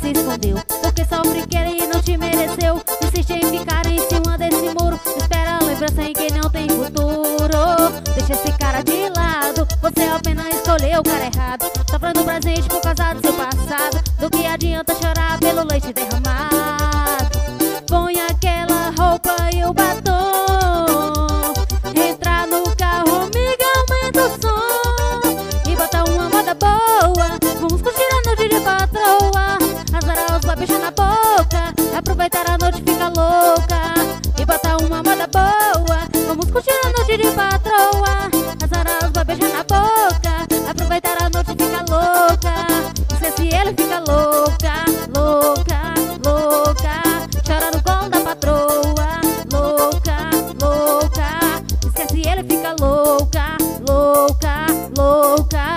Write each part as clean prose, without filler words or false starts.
se escondeu, porque sofre que ele não te mereceu. Insiste em ficar em cima desse muro, espera a lembrança em quem não tem futuro. Deixa esse cara de lado, você apenas escolheu o cara errado. Sofrendo presente por causa do seu passado, do que adianta chorar pelo leite derramado. Põe aquela roupa e o batom, entra no carro, amiga, aumenta o som e bota uma moda boa. Vamos curtir a noite de patroa, azar os lábios na boca, aproveitar a noite, fica louca e bota uma moda boa. Vamos curtir a noite de patroa, azar os lábios na boca, aproveitar a noite, fica louca. Se ele fica louca, louca, louca, chora no colo da patroa, louca, louca. Esquece ele, fica louca, louca, louca.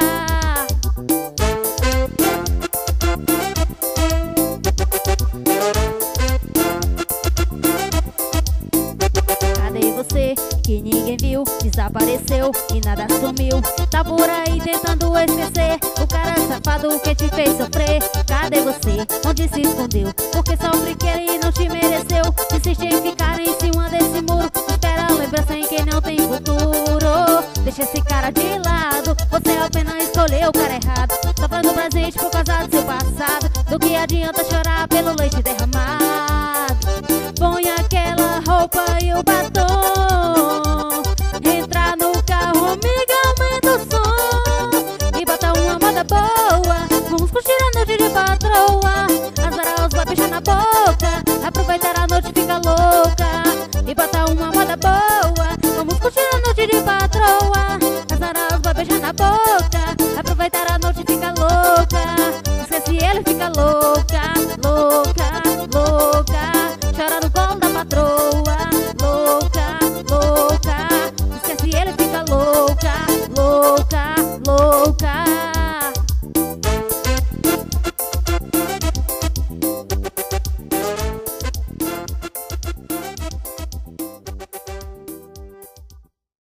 Cadê você que ninguém viu? Desapareceu e nada sumiu. Tá por aí tentando esquecer o cara safado que te fez sofrer. Cadê você? Onde se escondeu? Porque sofre que ele não te mereceu. Insiste em ficar em cima desse muro, espera a lembrança em quem não tem futuro. Deixa esse cara de lado, você apenas escolheu o cara errado. Sofrendo presente por causa do seu passado, do que adianta chorar pelo leite derramado. Põe aquela roupa e o batom, entra no carro, amiga, aumenta o som e bota uma moda boa. Vamos curtir a noite de patroa, azar os lábios na boca, aproveitar a noite, fica louca e bota uma moda boa. Vamos curtir a noite de patroa, azar os lábios na boca,